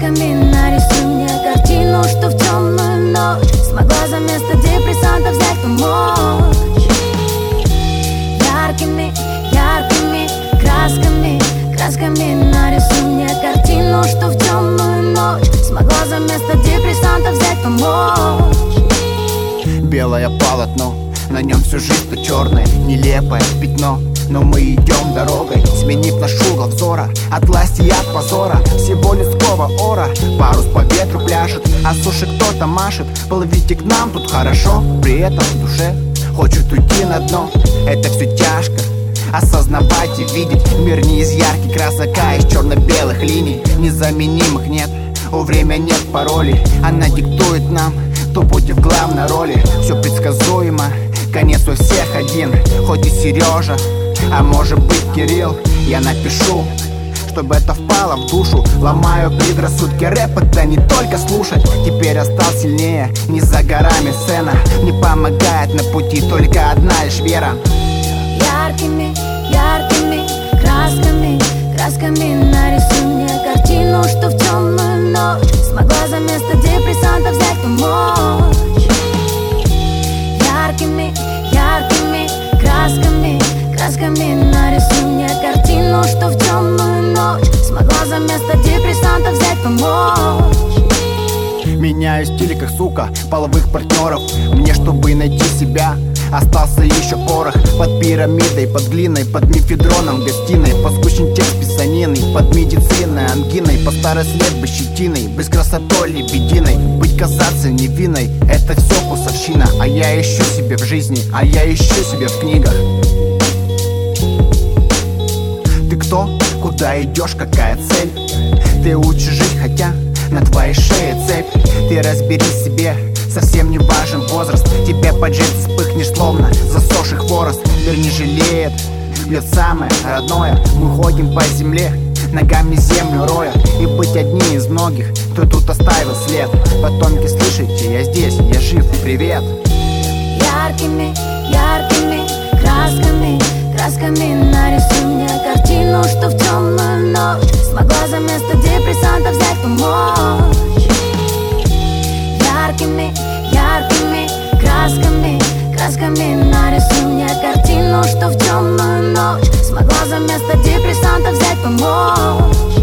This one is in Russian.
Красками нарисуй мне картину, что в темную ночь смогла за место депрессанта взять помочь. Яркими, яркими красками, красками нарисуй мне картину, что в темную ночь смогла за место депрессанта взять помочь. Белое полотно, на нем всю жизнь то черное, нелепое пятно. Но мы идем дорогой, сменив наш угол взора от власти и от позора, всего людского ора. Парус по ветру пляшет, а суши кто-то машет. Плывите к нам, тут хорошо, при этом в душе хочет уйти на дно. Это все тяжко, осознавать и видеть мир не из ярких красок, а из черно-белых линий. Незаменимых нет, у время нет паролей. Она диктует нам, кто будет в главной роли. Все предсказуемо, конец у всех один. Хоть и Сережа, а может быть Кирилл. Я напишу, чтобы это впало в душу. Ломаю предрассудки, рэп это не только слушать. Теперь я стал сильнее, не за горами сцена. Мне помогает на пути только одна лишь вера. Яркими, яркими красками, красками нарисуй мне картину, что в темную ночь смогла за место депрессанта взять помочь. Яркими, яркими красками, красками нарисуй мне картину, что в темную ночь смогла за место депрессанта взять помочь. Меняю стиль как сука половых партнеров. Мне, чтобы найти себя, остался еще порох. Под пирамидой, под глиной, под мефедроном гостиной. Поскучен текст писанины, под медициной, ангиной. По старый след без щетиной, без красотой лебединой. Быть казаться невинной, это все вкусовщина. А я ищу себе в жизни, а я ищу себе в книгах. Ты кто? Куда идешь? Какая цель? Ты учишь жить, хотя на твоей шее цепь. Ты разберись себе, совсем не важен возраст. Тебя поджечь вспыхнешь, словно засохший хворост. Мир не жалеет, бьет самое родное. Мы ходим по земле, ногами землю роя. И быть одним из многих, кто тут оставил след. Потомки, слышите, я здесь, я жив, привет. Яркими, яркими красками, красками нарисуй мне картину, что в темную ночь смогла за место депрессанта взять помочь. Яркими, яркими красками, красками нарисуй мне картину, что в темную ночь смогла за место депрессанта взять помочь.